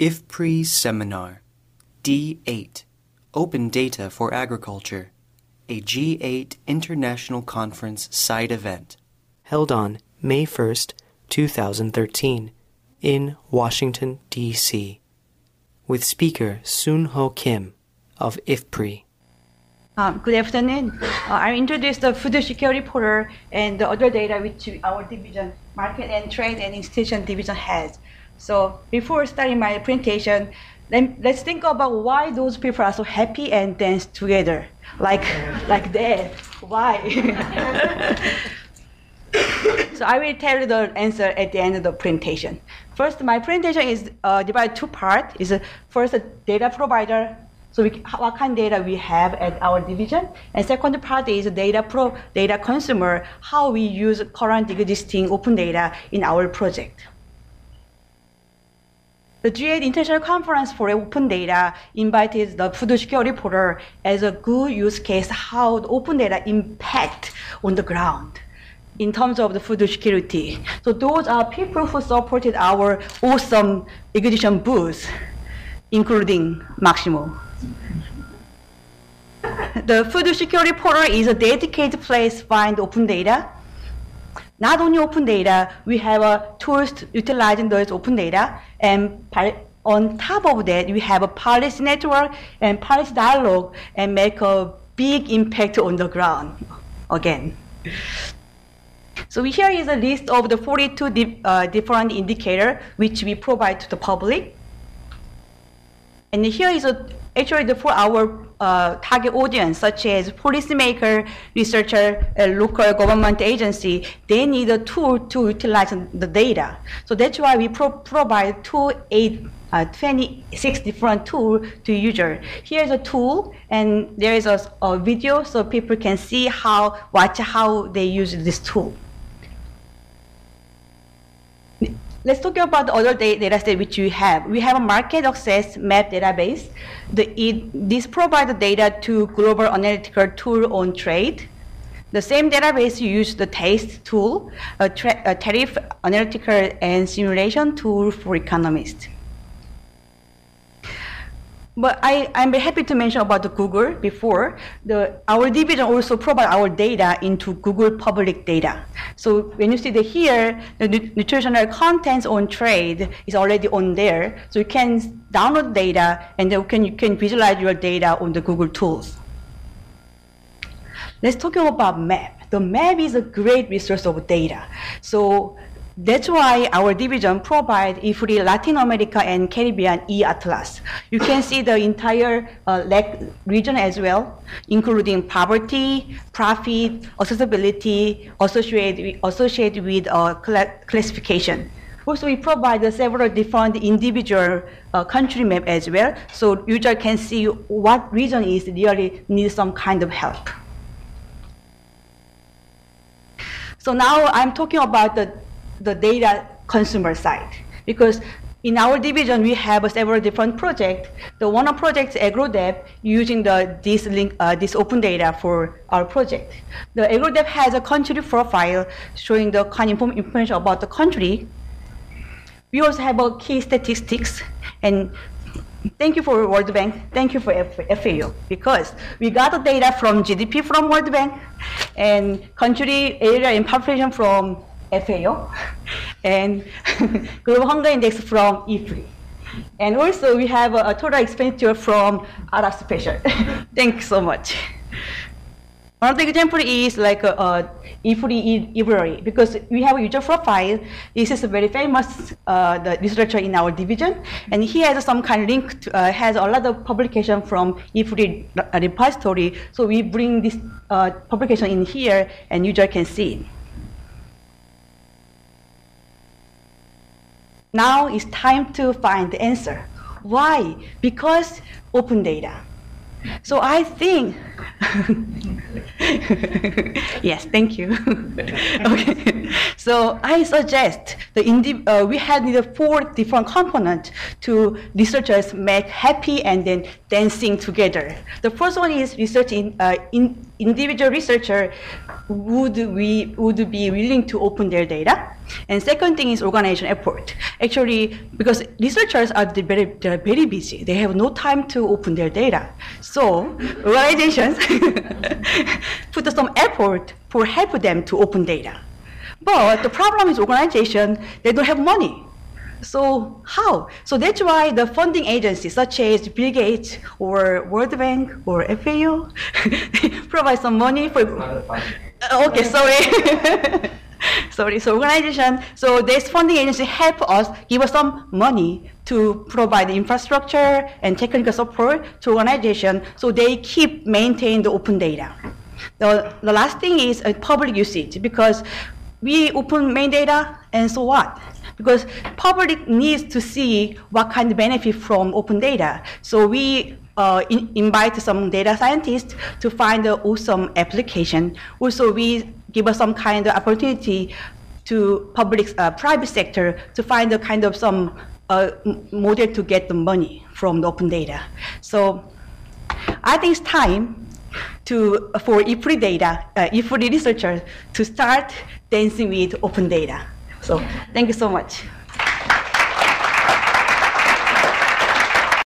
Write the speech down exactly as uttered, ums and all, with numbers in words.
I F P R I Seminar D eight Open Data for Agriculture, a G eight International Conference side event, held on May first, two thousand thirteen, in Washington, D C, with speaker Soon-Ho Kim of I F P R I. Um, good afternoon. Uh, I introduced the food security portal and the other data which our division, Market and Trade and Institution division has. So before starting my presentation, let, let's think about why those people are so happy and dance together, like, like that. Why? So I will tell you the answer at the end of the presentation. First, my presentation is uh, divided into two parts. Is uh, first a data provider. So we, what kind of data we have at our division, and second part is data pro, data consumer, how we use current existing open data in our project. The G eight International Conference for Open Data invited the food security portal as a good use case how the open data impact on the ground in terms of the food security. So those are people who supported our awesome exhibition booth, including Maximo. The food security portal is a dedicated place to find open data. Not only open data, we have uh, tools to utilizing those open data, and on top of that, we have a policy network and policy dialogue and make a big impact on the ground again. So here is a list of the forty-two di uh, different indicators which we provide to the public. And here is a, actually the, for our uh, target audience, such as policymaker, researcher, uh, local government agency, they need a tool to utilize the data. So that's why we pro provide two, eight, uh, twenty-six different tools to user. Here's a tool, and there is a, a video so people can see how, watch how they use this tool. Let's talk about the other data set which we have. We have a market access map database. The, it, this provides the data to global analytical tool on trade. The same database use the TASTE tool, a, a tariff analytical and simulation tool for economists. But I, I'm very happy to mention about the Google before. The, our division also provide our data into Google public data. So when you see the here, the nutritional contents on trade is already on there. So you can download data and then you can, you can visualize your data on the Google tools. Let's talk about map. The map is a great resource of data. So that's why our division provides I F P R I Latin America and Caribbean e-Atlas. You can see the entire uh, region as well, including poverty, profit, accessibility, associated, associated with uh, classification. Also, we provide uh, several different individual uh, country map as well, so user can see what region is really needs some kind of help. So now I'm talking about the the data consumer side, because in our division we have several different projects. The one project is AgroDev, using the this link uh, this open data for our project. The AgroDev has a country profile showing the kind of information about the country. We also have a key statistics, and thank you for World Bank, thank you for F A O, because we got the data from G D P from World Bank and country area and population from F A O, and Global Hunger Index from I F P R I. And also we have a, a total expenditure from A R A Special. Thanks so much. Another example is like a, a I F P R I library, because we have a user profile. This is a very famous uh, the researcher in our division, and he has some kind of link to, uh, has a lot of publication from I F P R I repository. So we bring this uh, publication in here, and user can see it. Now it's time to find the answer. Why? Because open data. So I think, yes, thank you. Okay. So I suggest the indi uh, we had the four different components to researchers make happy and then dancing together. The first one is research in, uh, in individual researcher would we would be willing to open their data? And second thing is organization effort. Actually, because researchers are very they're very busy, they have no time to open their data. So organizations put some effort for help them to open data. But the problem is organization, they don't have money. So how? So that's why the funding agencies such as Bill Gates or World Bank or F A O provide some money for. Uh, okay, sorry. sorry. So organization. So this funding agency help us, give us some money to provide the infrastructure and technical support to organization, so they keep maintain the open data. The, the last thing is uh, public usage, because we open main data, and so what? Because public needs to see what kind of benefit from open data. So we uh, in, invite some data scientists to find the awesome application. Also, we give us some kind of opportunity to public, uh, private sector to find the kind of some uh, model to get the money from the open data. So I think it's time to for I F R I data, uh, I F R I researchers to start dancing with open data. So thank you so much.